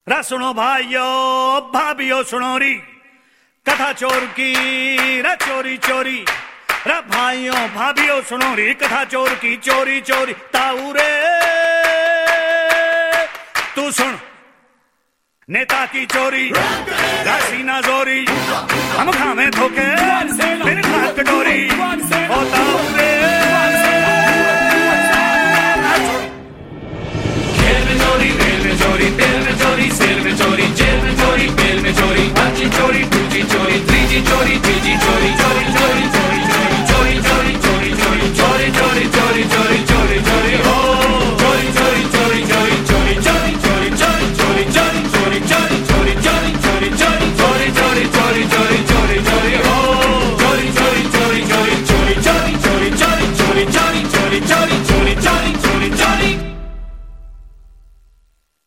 रा सुनो भाइयों भाभियों सुनो री कथा चोर की रा चोरी चोरी रा भाइयों भाभियों सुनो री कथा चोर की चोरी चोरी ताऊ रे तू सुन नेता की चोरी सीना जोरी हम खावे धोखे फिर खात कटोरी ओ ताऊ रे खेल में चोरी तेल में चोरी तेल